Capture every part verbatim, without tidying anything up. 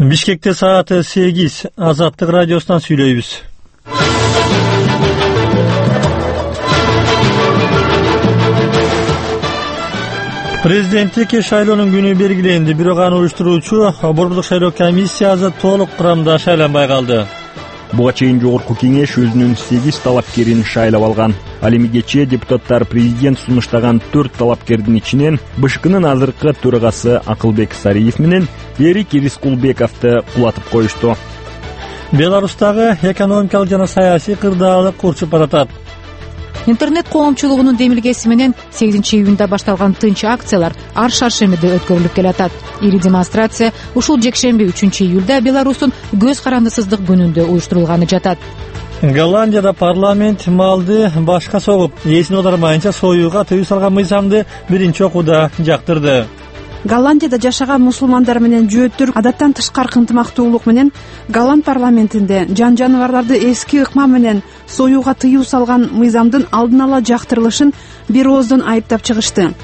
Бишкекте сааты сегиз. Азаттык радиосунан сүйлөйбүз. Президенттик шайлоонун күнү белгиленди, бирок аны уюштуруучу борбордук шайлоо комиссиясы толук курамда шайланбай калды. Буга чейин жогорку кеңеш өзүнүн сегиз талапкерин шайлап алган. Ал эми кечээ депутаттар президент сунуштаган төрт талапкердин ичинен БШКнын азыркы төрагасы Акылбек Сариев менен Эрик Рискулбековду кулатып коюшту. Беларустагы экономикалык жана саясий кырдаалык урчуп баратат. Интернет коомчулугунун демилгеси менен сегизинчи июнда башталган тынч акциялар ар шаршембиде өткөрүлүп келатат. Ири демонстрация ушул жекшемби үчүнчү июлда Беларустун көз карандысыздык күнүндө уюштурулганы жатат. Голландияда парламент малды башка согуп, эсин оодармайынча союуга тыюу салган мыйзамды биринчи окууда жактырды. Голландияда жашаган мусулмандар менен жөөттөр адаттан тышкары ынтымактуулук менен Голланд парламентинде жан жаныбарларды эски ыкма менен союуга тыюу салган мыйзамдын алдын ала жактырылышын бир ооздон айыптап чыгышты.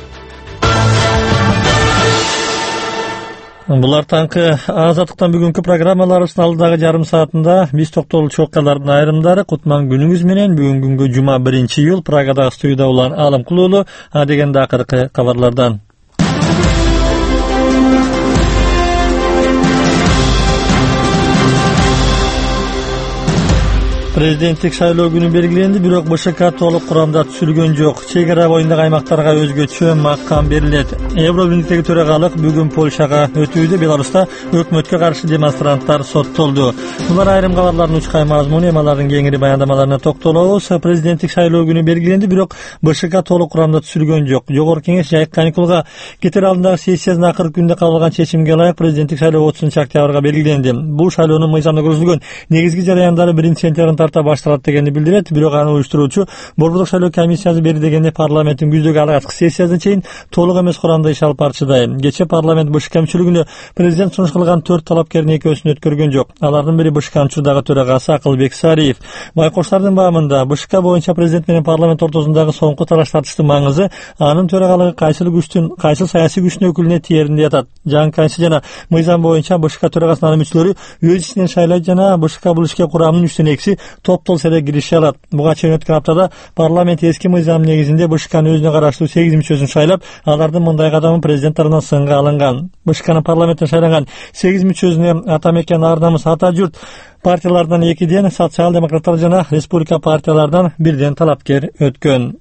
Булар таңкы Азаттыктан бүгүнкү программаларыбыздын алдыдагы жарым саатында биз токтолчу окуялардын айрымдары. Кутман күнүңүз менен. Бүгүн күнгө жума биринчи июль Прагадагы студияда улан Алым Кулуулу. Адегенде акыркы кабарлардан. Президенттик шайлоо күнү белгиленди, бирок БШК толук курамда түзүлгөн жок. Чек-ара боюндагы аймактарга өзгөчө макам берилет. Евробирликтеги төрагалык бүгүн Польшага өтүүдө. Беларуста өкмөткө каршы демонстранттар соттолду. Булар айрым кабарлардын учкай мазмуну, эми алардын кеңири баяндамаларына токтолобуз. Президенттик шайлоо күнү белгиленди, бирок БШК толук курамда түзүлгөн жок. Жогорку кеңеш жайкы каникулга кетер алдындагы сессиясынын акыркы күндө кабыл алган чечимге ылайык президенттик шайлоо отузунчу октябрга белгиленди. Бул шайлоонун мыйзамда көрсөтүлгөн негизги жараяндары биринчи сентябрь тарта башталат дегенди билдирет. Бирок аны уюштуруучу борбордук шайлоо комиссиясы бери дегенде парламенттин күздөгү алгачкы сессиясына чейин толук эмес курамда иш алып барчыдай. Кечээ парламент БШК мүчөлүгүнө президент сунуш кылган төрт талапкердин экөөсүн өткөргөн жок. Алардын бири БШКнын учурдагы төрагасы Акылбек Сариев. Байкоштардын баамында БШК боюнча президент менен парламент ортосундагы соңку талаш тартыштын маңызы анын төрагалыгы кайсыл күчтүн, кайсыл саясий күчтүн өкүлүнө тиеринде ятат. Жаңы конституция жана мыйзам боюнча БШК төрагасынын анын мүчөлөрү өз ичинен шайлайт жана БШК бул ишке курамынын үчтөн экиси топтол селе кирише алат. Буга чейин өткөн аптада парламент эски мыйзам негизинде БШКнын өзүнө караштуу сегиз мүчөсүн шайлап, алардын мындай кадамы президент тарабынан сынга алынган. БШКнын парламенттен шайланган сегиз мүчөсүнө ата мекен, ар намыс, ата журт партиялардан экиден, социал-демократтар жана республика партиялардан бирден талапкер өткөн.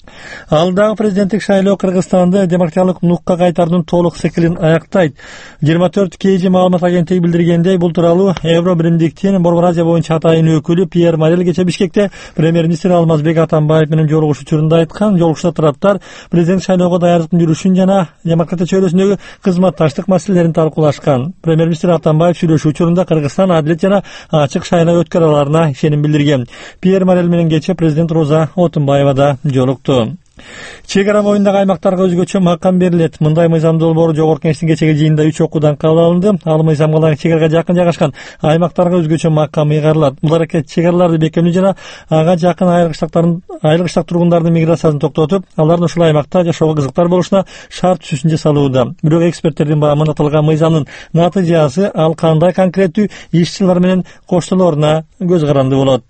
Алдагы президенттик шайлоо Кыргызстанды демократиялык нукка кайтаруунун толук циклин аяктайт. жыйырма төрт кей жи маалымат агенттиги билдиргендей, бул тууралуу Евробиримдиктин Борбор Азия боюнча атайын өкүлү Пьер Морель кечээ Бишкекте премьер-министр Алмазбек Атамбаев менен жолугуш учурунда айткан. Жолугушта тараптар президент шайлоого даярдыктын жүрүшүн жана демократия чөйрөсүндөгү кызматташтык маселелерин талкуулашкан. Премьер-министр Атамбаев сүйлөшүү учурунда Кыргызстан адилет жана ачык шайлоо өткөрө аларына ишеним билдирген. Пьер Морель менен кечээ президент Роза Отунбаева да жолукту. Чек-ара боюндагы аймактарга өзгөчө макам берилет. Мындай мыйзам долбоору жогорку кеңештин кечеги жыйынында үч окуудан кабыл алынды. Ал мыйзамга ылайык чек-арага жакын жайгашкан аймактарга өзгөчө макам ыйгарылат. Бул аракет чек-араларды бекемдүү жана ага жакын айрыкчтактардын айрыкчтак тургундардын миграциясын токтотуп, алардын ушул аймакта жашоого кызыктар болушуна шарт түзүүсүн жасалууда. Бирок эксперттердин баамында аталган мыйзамдын натыйжасы ал кандай конкреттүү иш-чаралар менен коштолоруна көз каранды болот.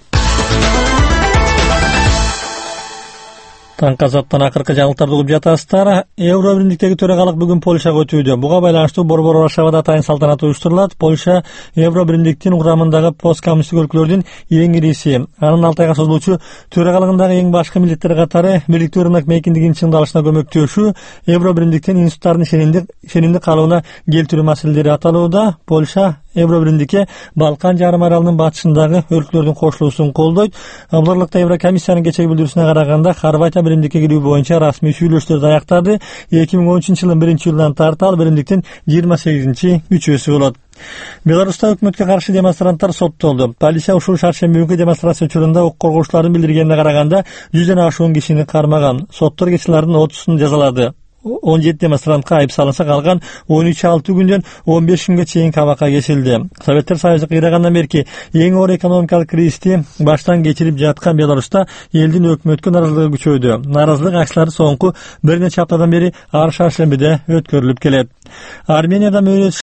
Таңкы Азаттан акыркы жаңылыктарды угуп жатасыздар. Евробиримдиктеги төрагалык бүгүн Польшага өтүүдө. Буга байланыштуу Борбор Варшавада атайын салтанат уюштурулат. Польша Евробиримдиктин курамындагы посткоммунисттик өлкөлөрдүн эң ириси. Анын алты айга созулуучу төрагалыгындагы эң башкы милдеттери катары бирликтүү рынок мейкиндигинин чыңдалышына көмөктөшүү, Евробиримдиктин институттарынын ишенимдик ишенимдик калыбына келтирүү маселелери аталууда. Польша Евробиримдикке Балкан жарым аралынын батышындагы өлкөлөрдүн кошулуусун колдойт. Буларлыкта Еврокомиссиянын кечеги билдирүүсүнө караганда Хорватия биримдикке кирүү боюнча расмий сүйлөшүүлөрдү аяктады. эки миң он үчүнчү жылдын биринчи июлунан тарта ал биримдиктин жыйырма сегизинчи мүчөсү болот. Беларуста өкмөткө каршы демонстранттар соттолду. Полиция ушул шаршемби күнкү демонстрация учурунда укук коргоочулардын билдиргенине караганда жүздөн ашуун кишини кармаган. Соттор кечилардын отузун жазалады. он жети демонстрантка айып салынса, калган он үч алты күндөн он беш күнгө чейин кабакка кесилди. Советтер Союзу кыйрагандан берки эң оор экономикалык кризисти баштан кечирип жаткан Беларуста элдин өкмөткө наразылыгы күчөйдү. Наразылык акциялары соңку бир нече аптадан бери ар шаршембиде өткөрүлүп келет. Арменияда мөөнөт